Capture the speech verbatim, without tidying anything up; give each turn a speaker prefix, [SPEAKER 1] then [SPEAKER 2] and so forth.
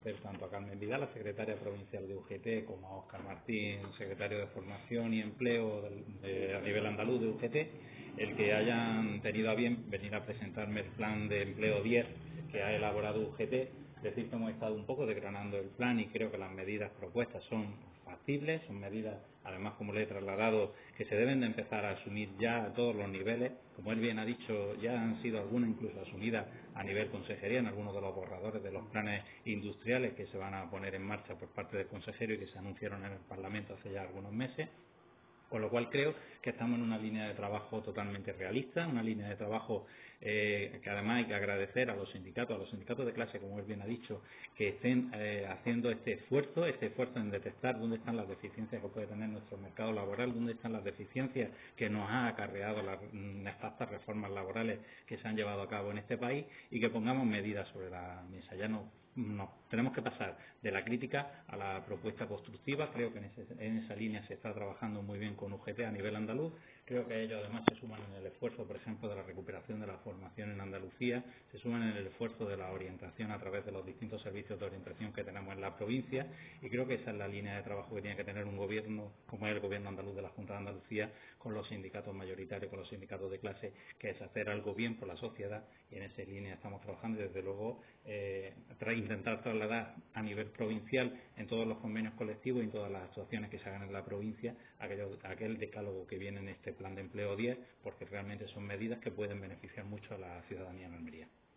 [SPEAKER 1] agradecer tanto a Carmen Vidal, la secretaria provincial de U G T, como a Óscar Martín, secretario de Formación y Empleo del- de, a nivel andaluz de U G T, el que hayan tenido a bien venir a presentarme el plan de empleo diez que ha elaborado U G T. Decir que hemos estado un poco desgranando el plan y creo que las medidas propuestas son factibles, son medidas, además, como le he trasladado, que se deben de empezar a asumir ya a todos los niveles. Como él bien ha dicho, ya han sido algunas incluso asumidas a nivel consejería en algunos de los borradores de los planes industriales que se van a poner en marcha por parte del consejero y que se anunciaron en el Parlamento hace ya algunos meses. Con lo cual creo que estamos en una línea de trabajo totalmente realista, una línea de trabajo eh, que además hay que agradecer a los sindicatos, a los sindicatos de clase, como él bien ha dicho, que estén eh, haciendo este esfuerzo, este esfuerzo en detectar dónde están las deficiencias que puede tener nuestro mercado laboral, dónde están las deficiencias que nos ha acarreado las nefastas reformas laborales que se han llevado a cabo en este país y que pongamos medidas sobre la mesa. Ya no No, tenemos que pasar de la crítica a la propuesta constructiva. Creo que en, ese, en esa línea se está trabajando muy bien con U G T a nivel andaluz. Creo que ellos además se suman en el esfuerzo, por ejemplo, de la recuperación de la formación en Andalucía, se suman en el esfuerzo de la orientación a través de los distintos servicios de orientación que tenemos en la provincia y creo que esa es la línea de trabajo que tiene que tener un gobierno como es el gobierno andaluz de la Junta de Andalucía con los sindicatos mayoritarios, con los sindicatos de clase, que es hacer algo bien por la sociedad y en esa línea estamos trabajando y desde luego eh, intentar trasladar a nivel provincial en todos los convenios colectivos y en todas las actuaciones que se hagan en la provincia aquello, aquel decálogo que viene en este plan de empleo diez, porque realmente son medidas que pueden beneficiar mucho a la ciudadanía en Almería.